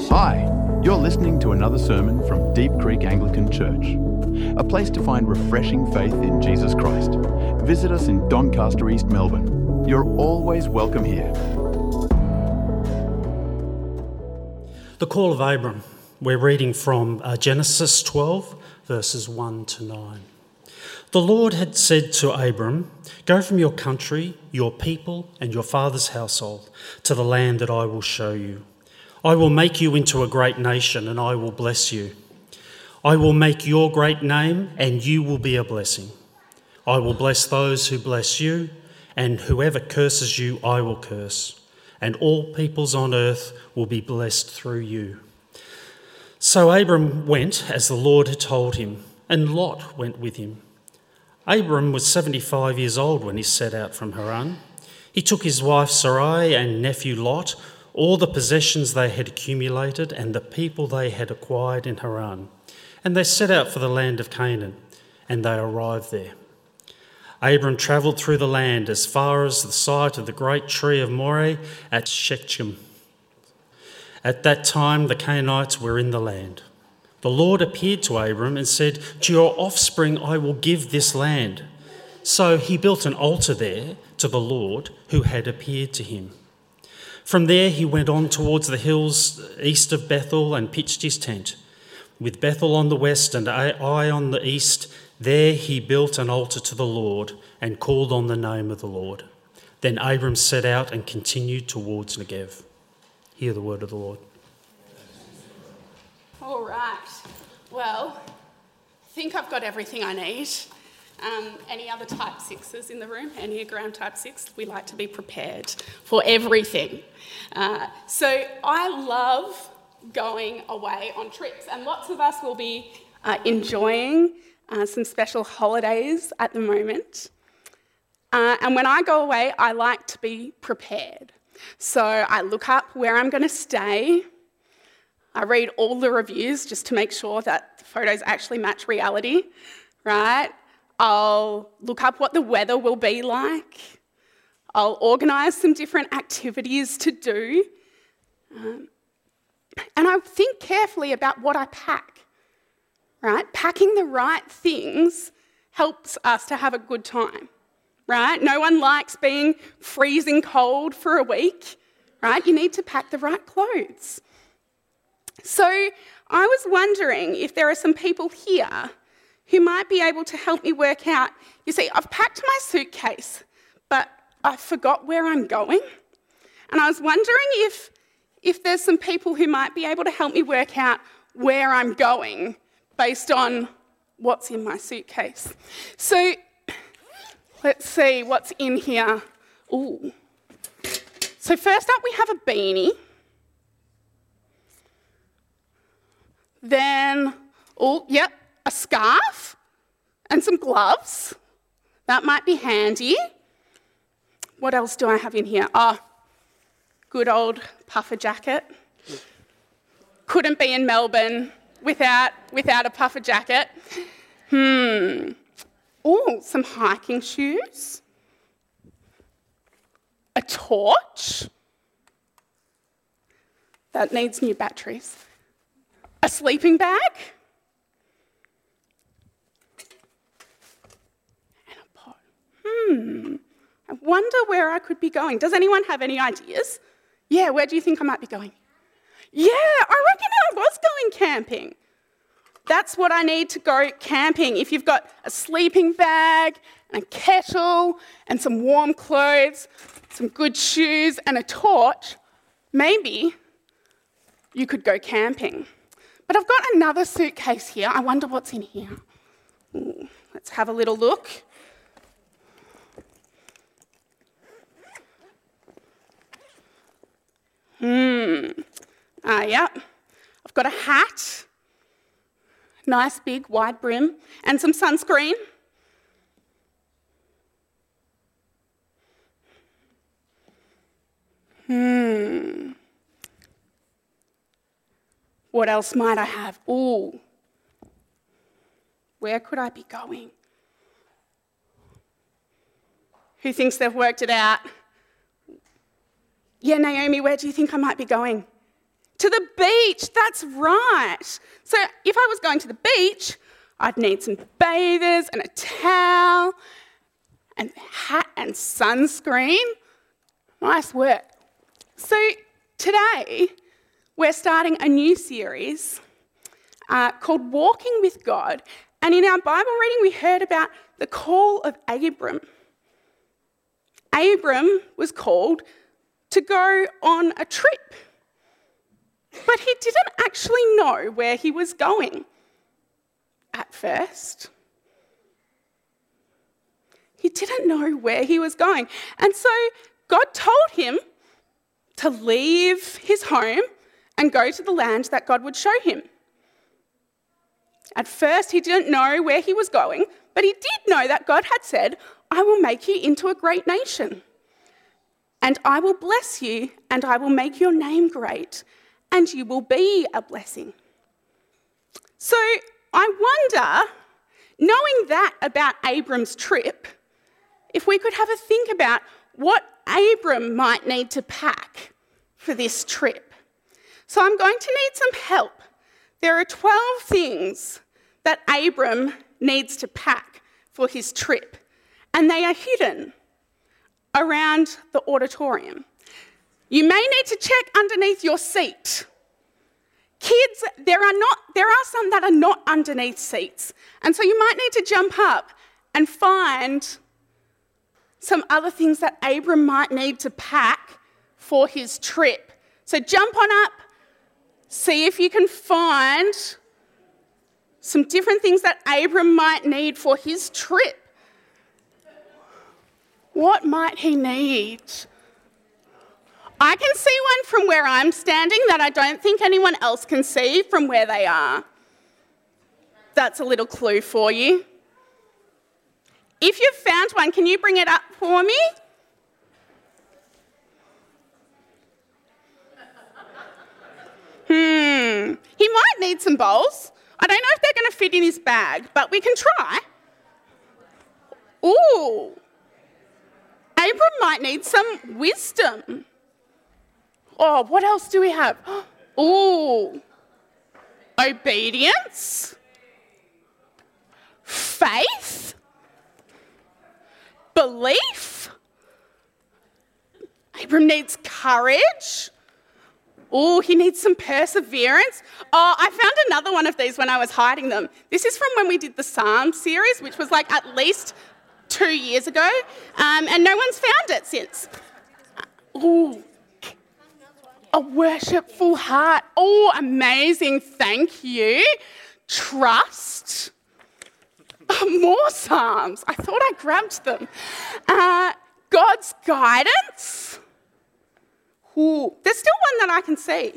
Hi, you're listening to another sermon from Deep Creek Anglican Church, a place to find refreshing faith in Jesus Christ. Visit us in Doncaster, East Melbourne. You're always welcome here. The call of Abram. We're reading from Genesis 12, verses 1 to 9. The Lord had said to Abram, "Go from your country, your people, and your father's household to the land that I will show you. I will make you into a great nation, and I will bless you. I will make your great name, and you will be a blessing. I will bless those who bless you, and whoever curses you, I will curse. And all peoples on earth will be blessed through you." So Abram went as the Lord had told him, and Lot went with him. Abram was 75 years old when he set out from Haran. He took his wife Sarai and nephew Lot, all the possessions they had accumulated and the people they had acquired in Haran, and they set out for the land of Canaan, and they arrived there. Abram travelled through the land as far as the site of the great tree of Moreh at Shechem. At that time the Canaanites were in the land. The Lord appeared to Abram and said, "To your offspring I will give this land." So he built an altar there to the Lord who had appeared to him. From there he went on towards the hills east of Bethel and pitched his tent. With Bethel on the west and Ai on the east, there he built an altar to the Lord and called on the name of the Lord. Then Abram set out and continued towards Negev. Hear the word of the Lord. All right. Well, I think I've got everything I need. Any other type 6s in the room? Enneagram type 6? We like to be prepared for everything. So I love going away on trips, and lots of us will be enjoying some special holidays at the moment. And when I go away, I like to be prepared. So I look up where I'm going to stay. I read all the reviews just to make sure that the photos actually match reality, right? I'll look up what the weather will be like. I'll organise some different activities to do. And I think carefully about what I pack, right? Packing the right things helps us to have a good time, right? No one likes being freezing cold for a week, right? You need to pack the right clothes. So I was wondering if there are some people here who might be able to help me work out, you see, I've packed my suitcase, but I forgot where I'm going. And I was wondering if there's some people who might be able to help me work out where I'm going based on what's in my suitcase. So let's see what's in here. Ooh. So first up we have a beanie. Then, a scarf and some gloves. That might be handy. What else do I have in here? Good old puffer jacket. Couldn't be in Melbourne without a puffer jacket. Some hiking shoes. A torch. That needs new batteries. A sleeping bag. And a pot. I wonder where I could be going. Does anyone have any ideas? Yeah, where do you think I might be going? Yeah, I reckon I was going camping. That's what I need to go camping. If you've got a sleeping bag and a kettle and some warm clothes, some good shoes and a torch, maybe you could go camping. But I've got another suitcase here. I wonder what's in here. Let's have a little look. I've got a hat, nice big wide brim, and some sunscreen. What else might I have? Where could I be going? Who thinks they've worked it out? Yeah, Naomi, where do you think I might be going? To the beach, that's right. So if I was going to the beach, I'd need some bathers and a towel and a hat and sunscreen. Nice work. So today, we're starting a new series called Walking with God. And in our Bible reading, we heard about the call of Abram. Abram was called to go on a trip, but he didn't actually know where he was going at first. He didn't know where he was going. And so God told him to leave his home and go to the land that God would show him. At first, he didn't know where he was going, but he did know that God had said, I will make you into a great nation, and I will bless you, and I will make your name great, and you will be a blessing. So I wonder, knowing that about Abram's trip, if we could have a think about what Abram might need to pack for this trip. So I'm going to need some help. There are 12 things that Abram needs to pack for his trip, and they are hidden around the auditorium. You may need to check underneath your seat. Kids, there are some that are not underneath seats, and so you might need to jump up and find some other things that Abram might need to pack for his trip. So jump on up, see if you can find some different things that Abram might need for his trip. What might he need? I can see one from where I'm standing that I don't think anyone else can see from where they are. That's a little clue for you. If you've found one, can you bring it up for me? He might need some bowls. I don't know if they're going to fit in his bag, but we can try. Ooh. Abram might need some wisdom. Oh, what else do we have? Ooh. Obedience. Faith. Belief. Abram needs courage. Oh, he needs some perseverance. Oh, I found another one of these when I was hiding them. This is from when we did the Psalm series, which was like at least 2 years ago, and no one's found it since. Oh, a worshipful heart. Oh, amazing. Thank you. Trust. Oh, more Psalms. I thought I grabbed them. God's guidance. Ooh, there's still one that I can see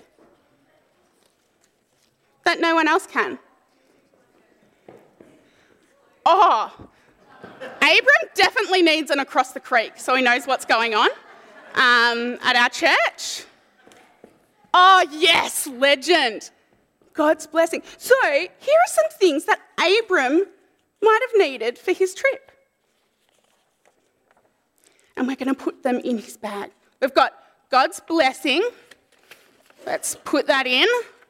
that no one else can. Oh, Abram definitely needs an across the creek so he knows what's going on at our church. Oh, yes, legend. God's blessing. So here are some things that Abram might have needed for his trip. And we're going to put them in his bag. We've got God's blessing. Let's put that in.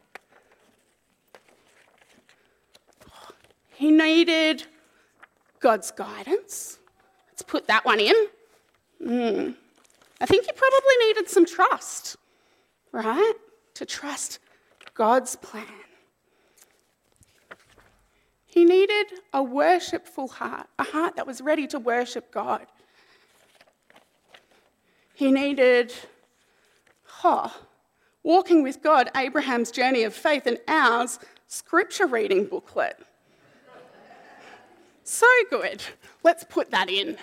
He needed God's guidance. Let's put that one in. I think he probably needed some trust, right? To trust God's plan. He needed a worshipful heart, a heart that was ready to worship God. He needed Walking with God, Abraham's Journey of Faith, and ours scripture reading booklet. So good. Let's put that in.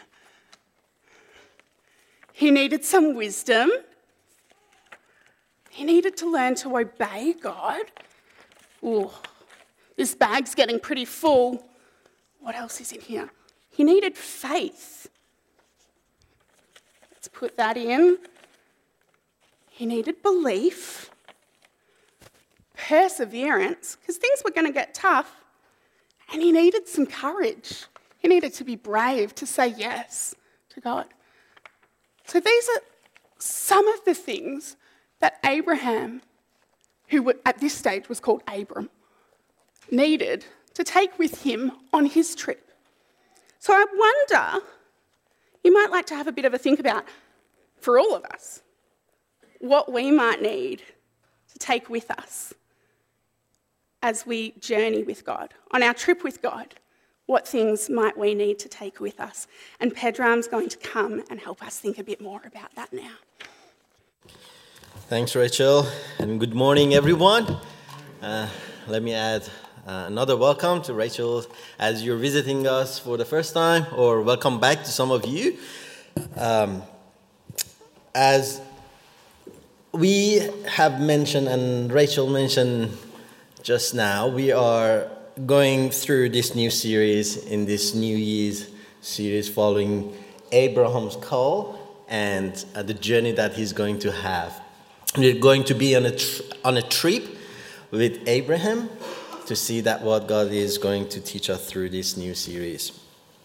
He needed some wisdom. He needed to learn to obey God. Ooh, this bag's getting pretty full. What else is in here? He needed faith. Let's put that in. He needed belief, perseverance, because things were going to get tough, and he needed some courage. He needed to be brave to say yes to God. So these are some of the things that Abraham who at this stage was called Abram, needed to take with him on his trip. So I wonder, you might like to have a bit of a think about, for all of us, what we might need to take with us as we journey with God, on our trip with God. What things might we need to take with us? And Pedram's going to come and help us think a bit more about that now. Thanks, Rachel, and good morning, everyone. Let me add another welcome to Rachel as you're visiting us for the first time, or welcome back to some of you. As we have mentioned, and Rachel mentioned just now, we are going through this new series in this New Year's series following Abraham's call and the journey that he's going to have. We're going to be on a trip with Abraham to see that what God is going to teach us through this new series.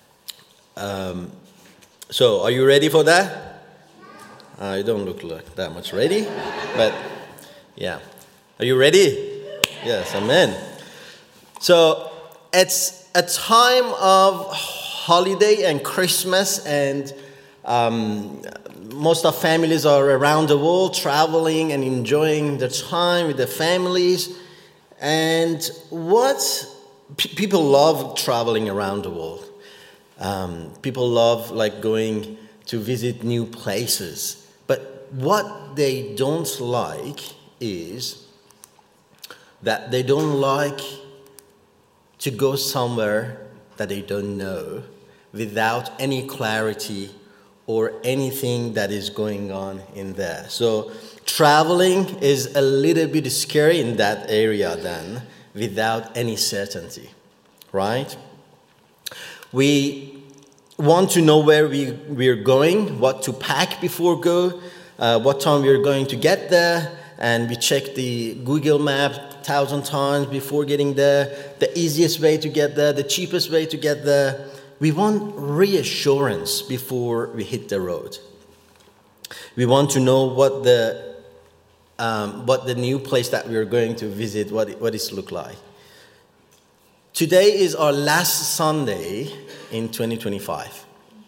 So, are you ready for that? You don't look like that much ready, but yeah. Are you ready? Yes, amen. So, it's a time of holiday and Christmas, and most of families are around the world traveling and enjoying their time with their families. And people love traveling around the world. People love going to visit new places. But what they don't like is that they don't like to go somewhere that they don't know without any clarity or anything that is going on in there. So traveling is a little bit scary in that area then, without any certainty, right? We want to know where we're going, what to pack before go, what time we're going to get there, and we check the Google map 1,000 times before getting there, the easiest way to get there, the cheapest way to get there. We want reassurance before we hit the road. We want to know what the new place that we are going to visit, what it look like. Today is our last Sunday in 2025.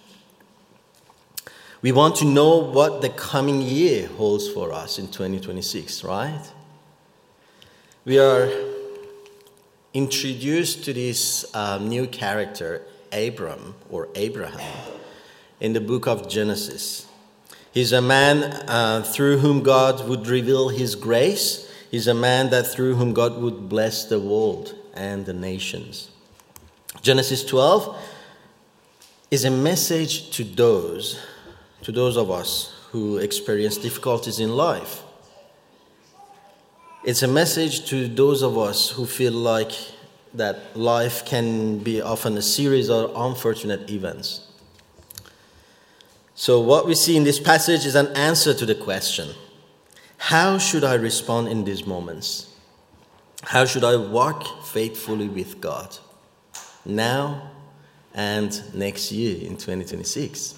We want to know what the coming year holds for us in 2026, right? We are introduced to this new character, Abraham, in the book of Genesis. He's a man through whom God would reveal his grace. He's a man through whom God would bless the world and the nations. Genesis 12 is a message to those of us who experience difficulties in life. It's a message to those of us who feel like that life can be often a series of unfortunate events. So what we see in this passage is an answer to the question, how should I respond in these moments? How should I walk faithfully with God now and next year in 2026?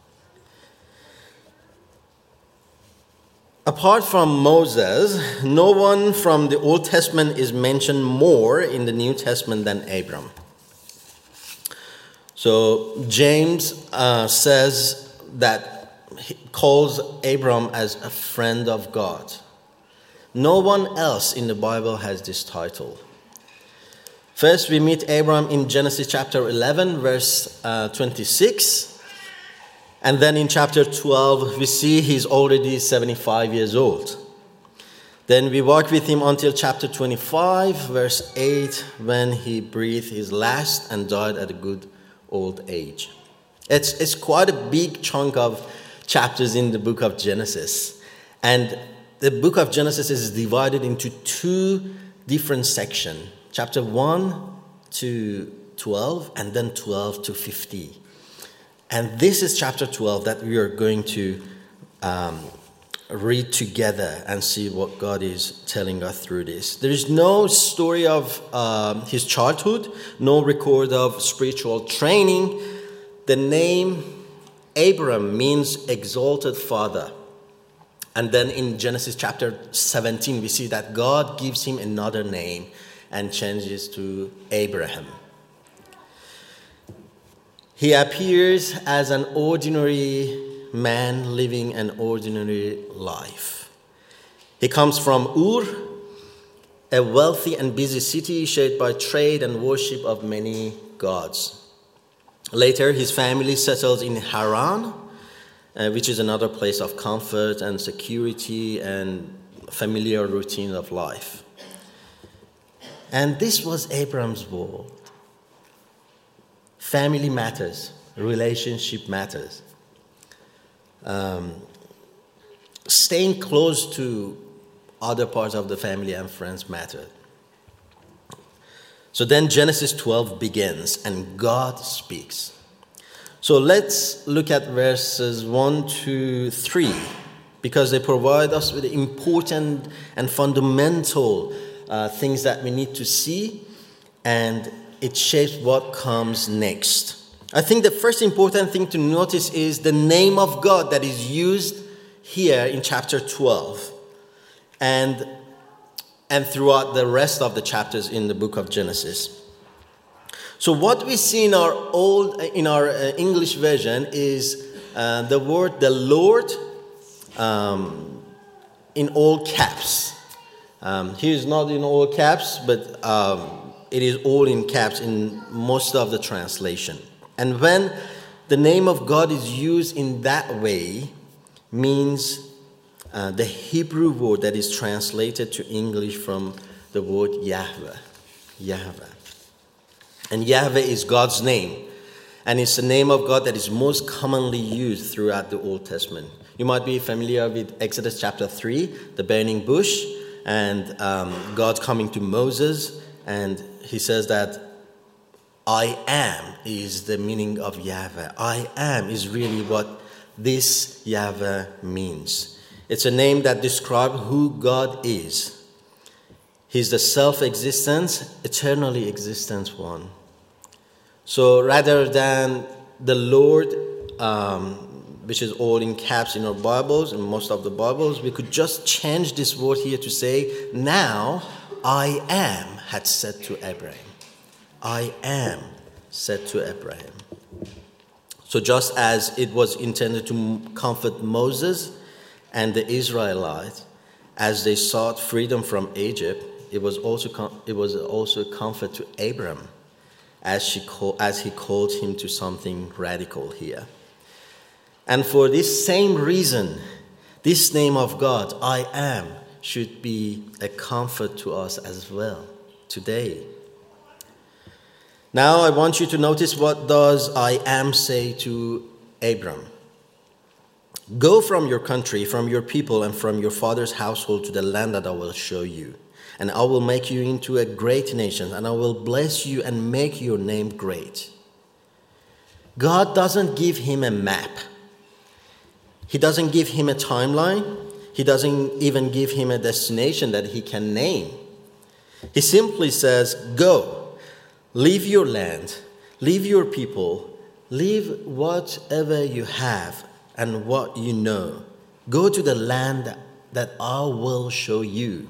Apart from Moses, no one from the Old Testament is mentioned more in the New Testament than Abram. So James says that he calls Abram as a friend of God. No one else in the Bible has this title. First, we meet Abram in Genesis chapter 11, verse 26. And then in chapter 12, we see he's already 75 years old. Then we walk with him until chapter 25, verse 8, when he breathed his last and died at a good old age. It's quite a big chunk of chapters in the book of Genesis. And the book of Genesis is divided into two different sections. Chapter 1 to 12, and then 12 to 50. And this is chapter 12 that we are going to read together and see what God is telling us through this. There is no story of his childhood, no record of spiritual training. The name Abram means exalted father. And then in Genesis chapter 17, we see that God gives him another name and changes to Abraham. He appears as an ordinary man living an ordinary life. He comes from Ur, a wealthy and busy city shaped by trade and worship of many gods. Later, his family settles in Haran, which is another place of comfort and security and familiar routine of life. And this was Abram's world. Family matters, relationship matters. Staying close to other parts of the family and friends matter. So then Genesis 12 begins and God speaks. So let's look at verses 1 to 3 because they provide us with important and fundamental things that we need to see, and it shapes what comes next. I think the first important thing to notice is the name of God that is used here in chapter 12 and throughout the rest of the chapters in the book of Genesis. So what we see in our English version is the word "the Lord" in all caps. Here is not in all caps, but it is all in caps in most of the translation. And when the name of God is used in that way, means the Hebrew word that is translated to English from the word Yahweh. Yahweh. And Yahweh is God's name. And it's the name of God that is most commonly used throughout the Old Testament. You might be familiar with Exodus chapter 3, the burning bush, and God coming to Moses. And he says that I am is the meaning of Yahweh. I am is really what this Yahweh means. It's a name that describes who God is. He's the self-existent, eternally existent one. So rather than the Lord, which is all in caps in our Bibles, in most of the Bibles, we could just change this word here to say, now I am had said to Abraham. I am said to Abraham. So just as it was intended to comfort Moses and the Israelites as they sought freedom from Egypt, it was also a comfort to Abraham as he called him to something radical here. And for this same reason, this name of God, I am, should be a comfort to us as well today. Now I want you to notice what does I am say to Abram. Go from your country, from your people, and from your father's household to the land that I will show you. And I will make you into a great nation, and I will bless you and make your name great. God doesn't give him a map. He doesn't give him a timeline. He doesn't even give him a destination that he can name. He simply says, go, leave your land, leave your people, leave whatever you have and what you know. Go to the land that I will show you.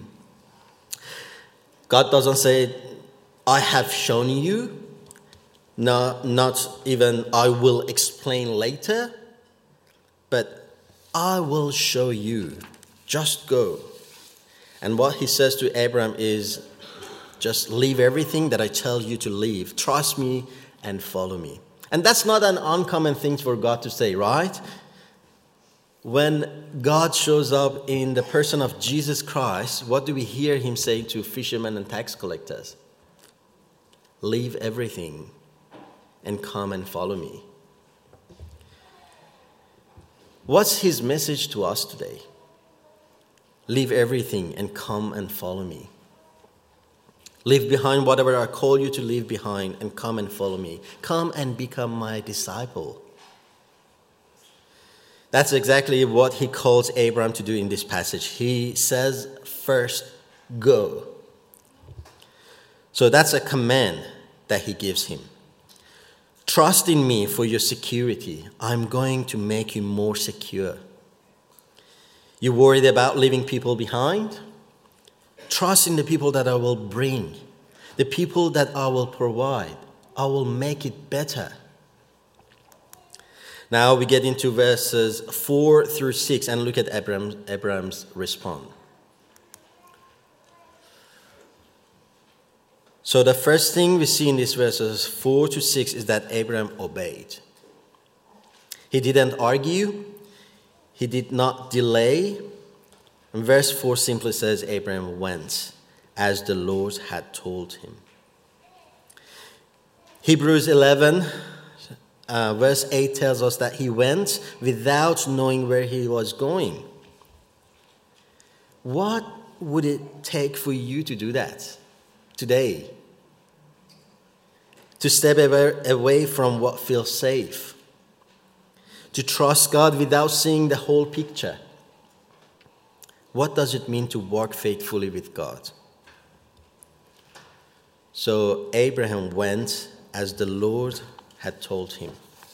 God doesn't say, I have shown you, not even I will explain later, but I will show you. Just go. And what he says to Abraham is, just leave everything that I tell you to leave. Trust me and follow me. And that's not an uncommon thing for God to say, right? When God shows up in the person of Jesus Christ, what do we hear him say to fishermen and tax collectors? Leave everything and come and follow me. What's his message to us today? Leave everything and come and follow me. Leave behind whatever I call you to leave behind and come and follow me. Come and become my disciple. That's exactly what he calls Abraham to do in this passage. He says, first, go. So that's a command that he gives him. Trust in me for your security. I'm going to make you more secure. You worried about leaving people behind? Trust in the people that I will bring, the people that I will provide. I will make it better. Now we get into verses 4 through 6 and look at Abraham's response. So the first thing we see in these verses 4 to 6 is that Abraham obeyed. He didn't argue. He did not delay. And verse 4 simply says Abraham went as the Lord had told him. Hebrews 11 verse 8 tells us that he went without knowing where he was going. What would it take for you to do that today? To step away from what feels safe. To trust God without seeing the whole picture. What does it mean to walk faithfully with God? So Abraham went as the Lord had told him.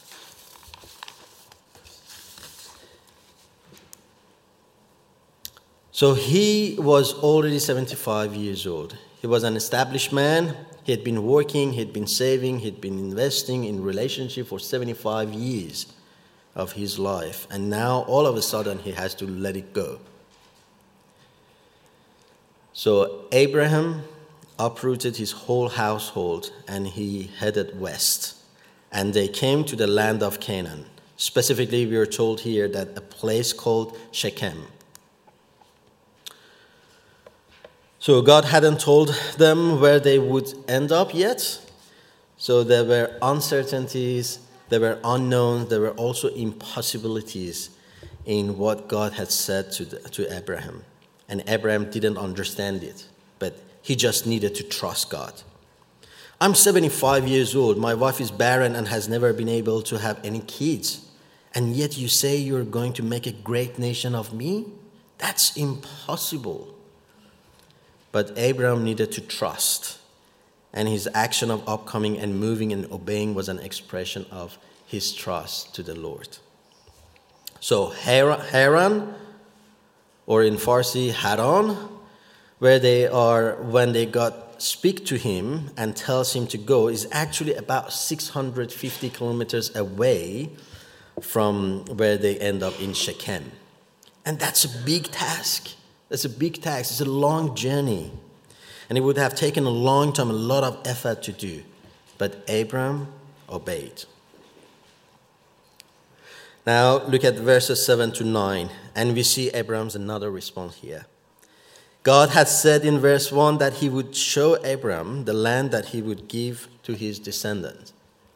So he was already 75 years old. He was an established man. He had been working, he had been saving, he had been investing in relationship for 75 years of his life. And now all of a sudden he has to let it go. So Abraham uprooted his whole household and he headed west. And they came to the land of Canaan. Specifically, we are told here that a place called Shechem. So God hadn't told them where they would end up yet. So there were uncertainties, there were unknowns, there were also impossibilities in what God had said to Abraham. And Abraham didn't understand it, but he just needed to trust God. I'm 75 years old. My wife is barren and has never been able to have any kids. And yet you say you're going to make a great nation of me? That's impossible. But Abraham needed to trust. And his action of upcoming and moving and obeying was an expression of his trust to the Lord. So Haran, or in Farsi, Haran, where they are when they speak to him and tells him to go, is actually about 650 kilometers away from where they end up in Shechem. And that's a big task. It's a long journey. And it would have taken a long time, a lot of effort to do. But Abraham obeyed. Now look at verses 7 to 9. And we see Abraham's another response here. God had said in verse 1 that he would show Abraham the land that he would give to his descendants.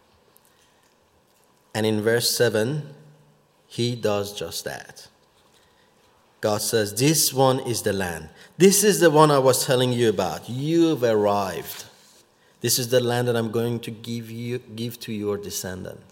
And in verse 7, he does just that. God says, this one is the land. This is the one I was telling you about. You've arrived. This is the land that I'm going to give to your descendants.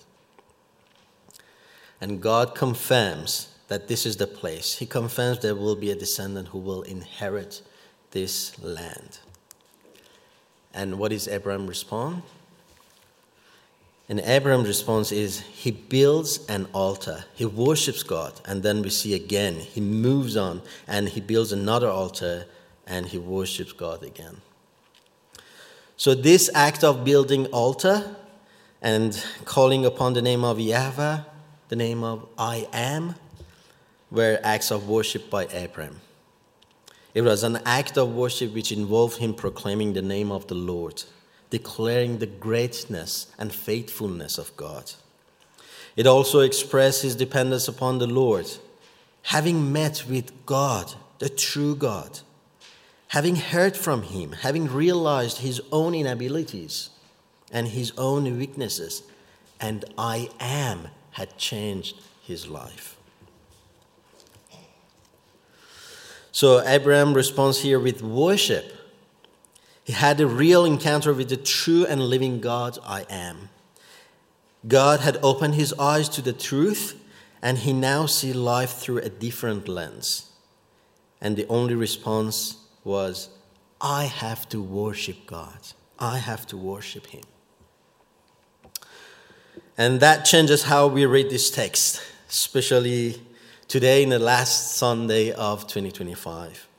And God confirms that this is the place. He confirms there will be a descendant who will inherit this land. And what is Abraham's response? And Abraham's response is he builds an altar. He worships God. And then we see again, he moves on and he builds another altar and he worships God again. So this act of building altar and calling upon the name of Yahweh, the name of I am, were acts of worship by Abraham. It was an act of worship which involved him proclaiming the name of the Lord, declaring the greatness and faithfulness of God. It also expressed his dependence upon the Lord, having met with God, the true God, having heard from him, having realized his own inabilities and his own weaknesses, and I am had changed his life. So Abraham responds here with worship. He had a real encounter with the true and living God, I am. God had opened his eyes to the truth, and he now sees life through a different lens. And the only response was, I have to worship God. I have to worship him. And that changes how we read this text, especially Today, in the last Sunday of 2025.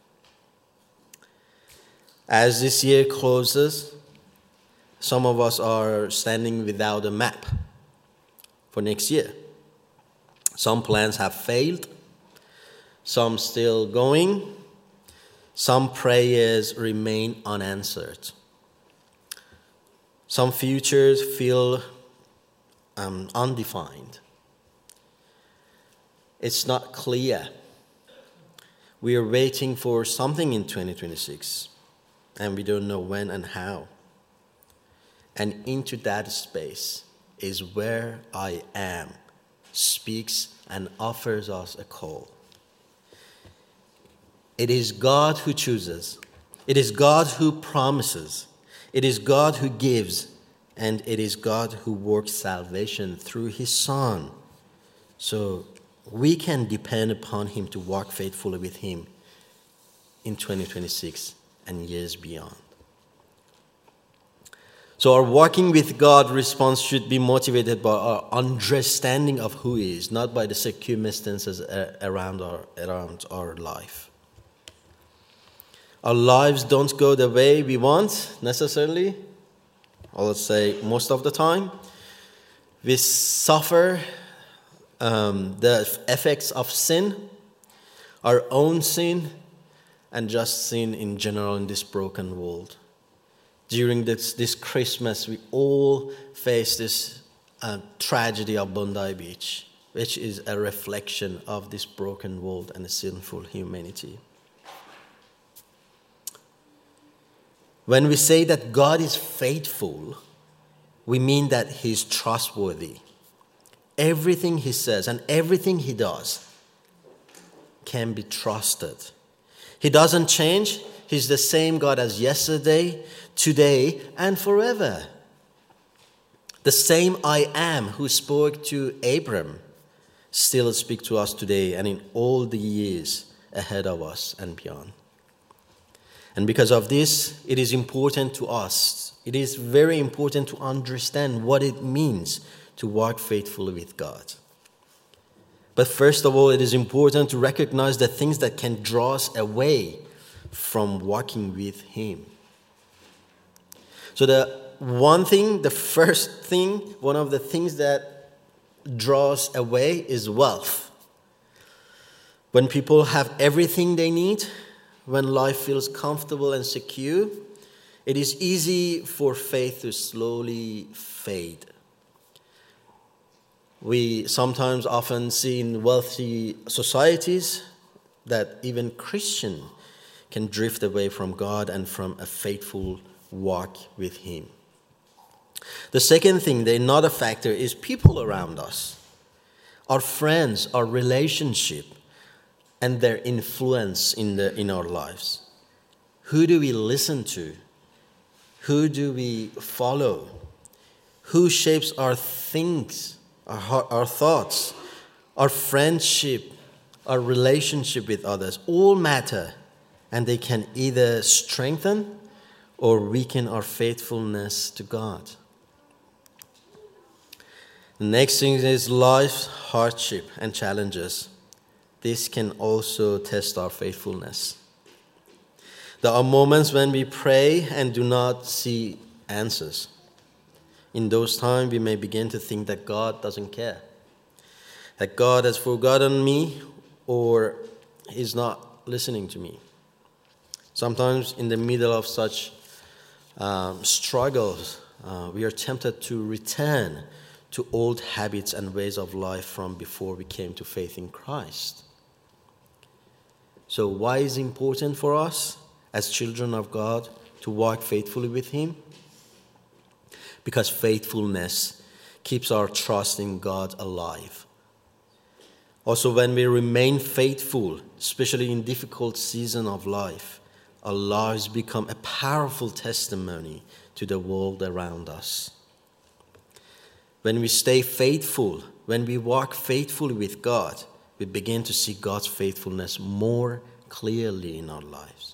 As this year closes, some of us are standing without a map for next year. Some plans have failed, some still going, some prayers remain unanswered. Some futures feel undefined. It's not clear. We are waiting for something in 2026, and we don't know when and how. And into that space is where I Am speaks and offers us a call. It is God who chooses. It is God who promises. It is God who gives. And it is God who works salvation through His Son. So we can depend upon Him to walk faithfully with Him in 2026 and years beyond. So our walking with God response should be motivated by our understanding of who He is, not by the circumstances around our life. Our lives don't go the way we want necessarily, or let's say most of the time. We suffer the effects of sin, our own sin, and just sin in general in this broken world. During this Christmas, we all face this tragedy of Bondi Beach, which is a reflection of this broken world and the sinful humanity. When we say that God is faithful, we mean that He's trustworthy. Everything He says and everything He does can be trusted. He doesn't change. He's the same God as yesterday, today, and forever. The same I Am who spoke to Abram still speaks to us today and in all the years ahead of us and beyond. And because of this, it is important to us. It is very important to understand what it means to walk faithfully with God. But first of all, it is important to recognize the things that can draw us away from walking with Him. So one of the things that draws away is wealth. When people have everything they need, when life feels comfortable and secure, it is easy for faith to slowly fade. We sometimes often see in wealthy societies that even Christians can drift away from God and from a faithful walk with Him. The second thing, another factor, is people around us. Our friends, our relationship, and their influence in our lives. Who do we listen to? Who do we follow? Who shapes our things, our thoughts, our friendship, our relationship with others? All matter, and they can either strengthen or weaken our faithfulness to God. The next thing is life's hardship and challenges. This can also test our faithfulness. There are moments when we pray and do not see answers. In those times, we may begin to think that God doesn't care, that God has forgotten me or is not listening to me. Sometimes in the middle of such struggles, we are tempted to return to old habits and ways of life from before we came to faith in Christ. So why is it important for us as children of God to walk faithfully with Him? Because faithfulness keeps our trust in God alive. Also, when we remain faithful, especially in difficult seasons of life, our lives become a powerful testimony to the world around us. When we stay faithful, when we walk faithfully with God, we begin to see God's faithfulness more clearly in our lives.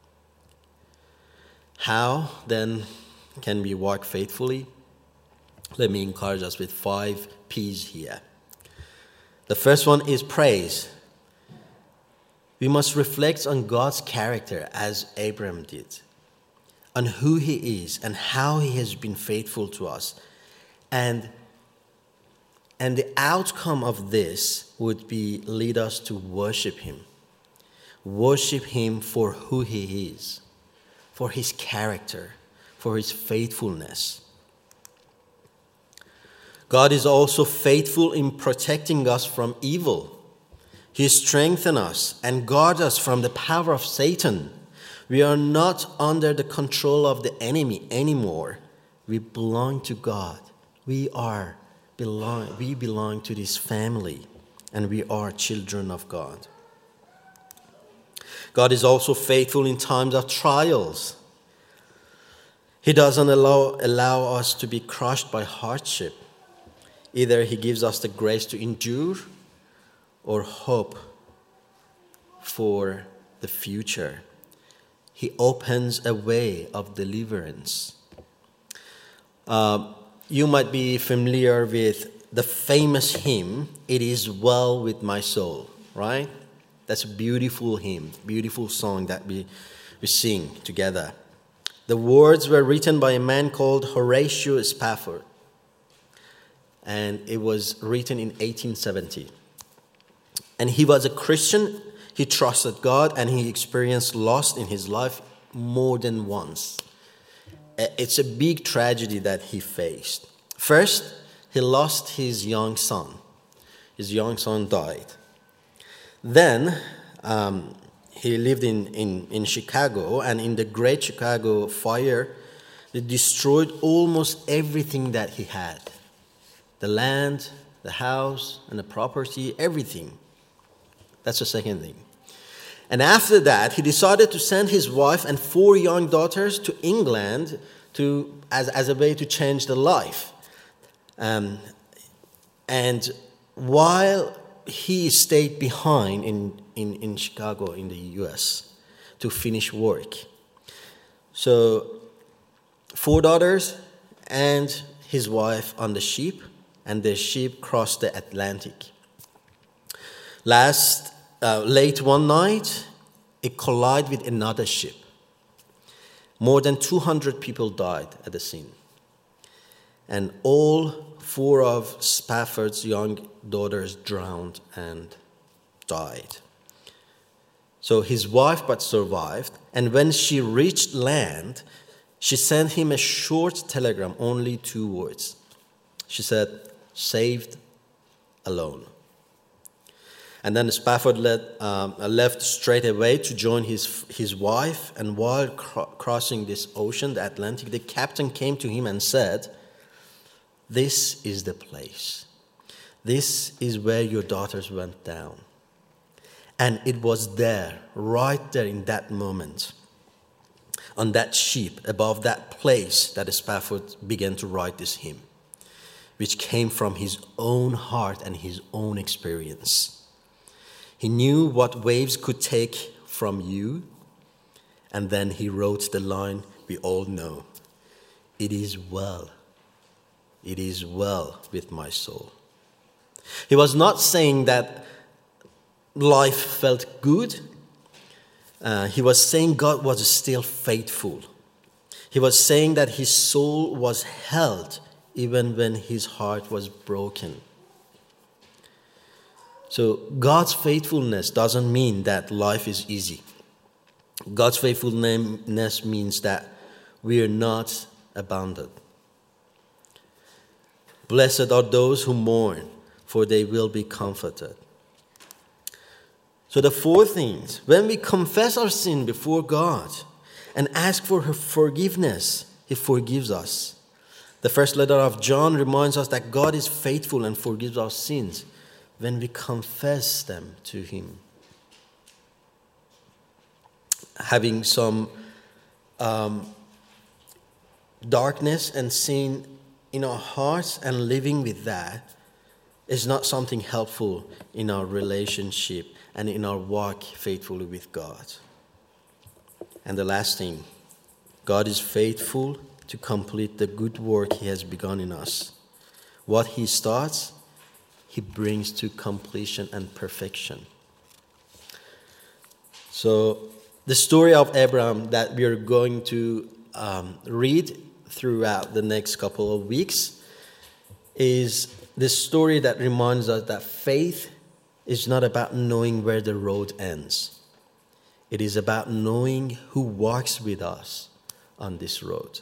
How, then, can we walk faithfully? Let me encourage us with 5 P's here. The first one is praise. we must reflect on God's character as Abraham did, on who he is and how he has been faithful to us. And the outcome of this would be lead us to worship him. Worship him for who he is, for his character, for his faithfulness. God is also faithful in protecting us from evil. He strengthens us and guards us from the power of Satan. We are not under the control of the enemy anymore. We belong to God. We belong to this family, and we are children of God. God is also faithful in times of trials. He doesn't allow us to be crushed by hardship. Either he gives us the grace to endure or hope for the future. He opens a way of deliverance. You might be familiar with the famous hymn, "It Is Well With My Soul," right? That's a beautiful hymn, beautiful song that we sing together. The words were written by a man called Horatio Spafford, and it was written in 1870. And he was a Christian. He trusted God, and he experienced loss in his life more than once. It's a big tragedy that he faced. First, he lost his young son. His young son died. Then he lived in Chicago, and in the Great Chicago Fire, they destroyed almost everything that he had. The land, the house, and the property, everything. That's the second thing. And after that, he decided to send his wife and 4 young daughters to England as a way to change their life. And while he stayed behind in Chicago, in the U.S., to finish work. So 4 daughters and his wife on the ship, and the ship crossed the Atlantic. Late one night, it collided with another ship. More than 200 people died at the scene. And all 4 of Spafford's young daughters drowned and died. So his wife but survived, and when she reached land, she sent him a short telegram, only 2 words. She said, "Saved, alone." And then Spafford left straight away to join his wife. And while crossing this ocean, the Atlantic, the captain came to him and said, "This is the place. This is where your daughters went down." And it was there, right there in that moment, on that ship, above that place, that Spafford began to write this hymn, which came from his own heart and his own experience. He knew what waves could take from you, and then he wrote the line we all know, "It is well. It is well with my soul." He was not saying that life felt good. He was saying God was still faithful. He was saying that his soul was held even when his heart was broken. So God's faithfulness doesn't mean that life is easy. God's faithfulness means that we are not abandoned. Blessed are those who mourn, for they will be comforted. So the 4 things, when we confess our sin before God and ask for her forgiveness, he forgives us. The first letter of John reminds us that God is faithful and forgives our sins when we confess them to him. Having some darkness and sin in our hearts and living with that is not something helpful in our relationship and in our walk faithfully with God. And the last thing, God is faithful to complete the good work he has begun in us. What he starts, he brings to completion and perfection. So the story of Abraham that we are going to read throughout the next couple of weeks is the story that reminds us that faith is not about knowing where the road ends. It is about knowing who walks with us on this road.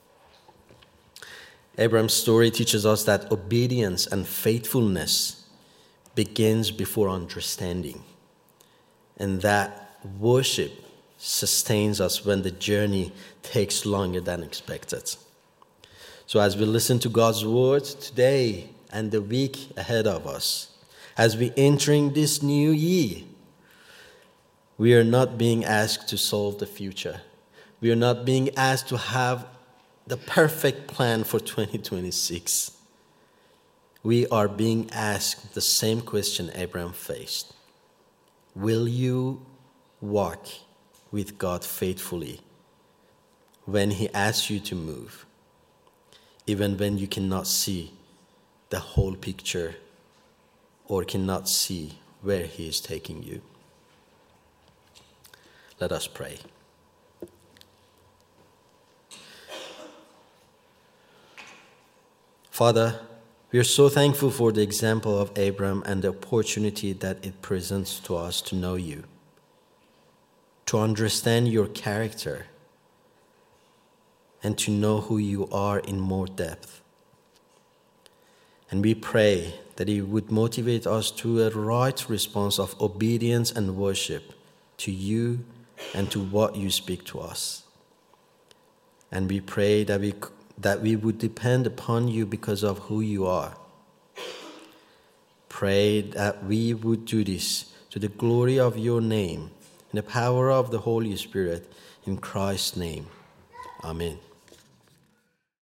Abraham's story teaches us that obedience and faithfulness begins before understanding, and that worship sustains us when the journey takes longer than expected. So as we listen to God's word today and the week ahead of us, as we entering this new year, we are not being asked to solve the future. We are not being asked to have the perfect plan for 2026. We are being asked the same question Abraham faced. Will you walk with God faithfully when He asks you to move, even when you cannot see the whole picture or cannot see where He is taking you? Let us pray. Father, we are so thankful for the example of Abraham and the opportunity that it presents to us to know you, to understand your character, and to know who you are in more depth. And we pray that it would motivate us to a right response of obedience and worship to you and to what you speak to us. And we pray that we would depend upon you because of who you are. Pray that we would do this to the glory of your name and the power of the Holy Spirit, in Christ's name. Amen.